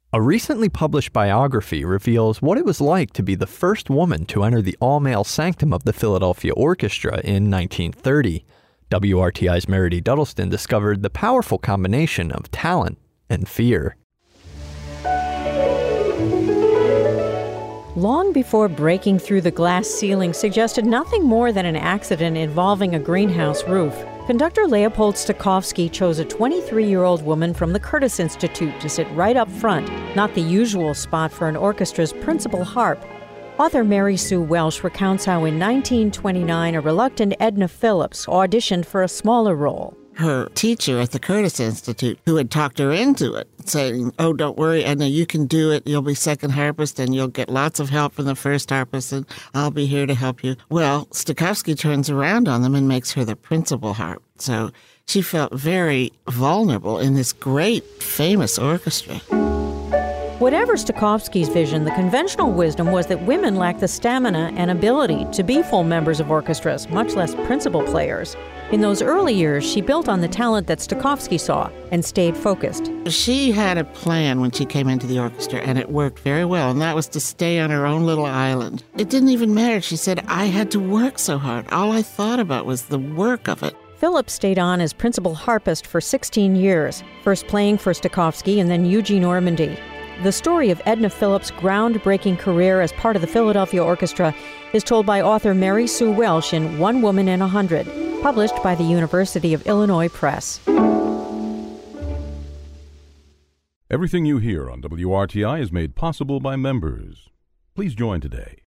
A recently published biography reveals what it was like to be the first woman to enter the all-male sanctum of the Philadelphia Orchestra in 1930. WRTI's Meredith Duddleston discovered the powerful combination of talent and fear. Long before breaking through the glass ceiling suggested nothing more than an accident involving a greenhouse roof, conductor Leopold Stokowski chose a 23-year-old woman from the Curtis Institute to sit right up front, not the usual spot for an orchestra's principal harp. Author Mary Sue Welsh recounts how in 1929 a reluctant Edna Phillips auditioned for a smaller role. Her teacher at the Curtis Institute, who had talked her into it, saying, "Oh, don't worry, Edna, you can do it. You'll be second harpist, and you'll get lots of help from the first harpist, and I'll be here to help you." Well, Stokowski turns around on them and makes her the principal harp. So she felt very vulnerable in this great, famous orchestra. Whatever Stokowski's vision, the conventional wisdom was that women lacked the stamina and ability to be full members of orchestras, much less principal players. In those early years, she built on the talent that Stokowski saw and stayed focused. She had a plan when she came into the orchestra, and it worked very well, and that was to stay on her own little island. It didn't even matter. She said, "I had to work so hard. All I thought about was the work of it." Phillips stayed on as principal harpist for 16 years, first playing for Stokowski and then Eugene Ormandy. The story of Edna Phillips' groundbreaking career as part of the Philadelphia Orchestra is told by author Mary Sue Welsh in One Woman in 100, published by the University of Illinois Press. Everything you hear on WRTI is made possible by members. Please join today